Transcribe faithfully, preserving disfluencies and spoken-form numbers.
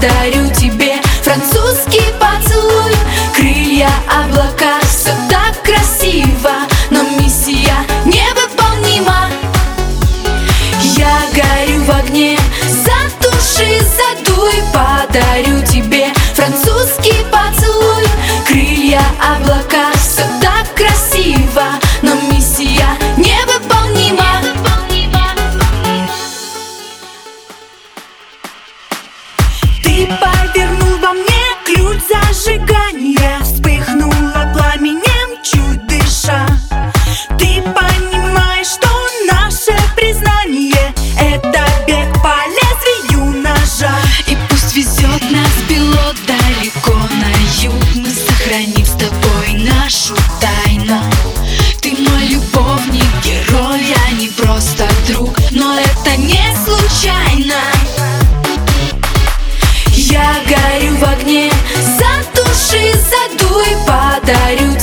подарю тебе французский поцелуй. Крылья, облака, все так красиво, но миссия невыполнима. Я горю в огне, затуши, задуй, подарю тебе французский поцелуй. Крылья, облака, все так красиво, но миссия невыполнима. Ты повернул во мне ключ зажигания, вспыхнула пламенем, чуть дыша. Ты понимаешь, что наше признание — это бег по лезвию ножа. И пусть везет нас пилот далеко на юг, мы сохраним с тобой нашу тайну. Ты мой любовник, герой, а не просто друг, но это не случайно. Я горю в огне, затуши, задуй, подарю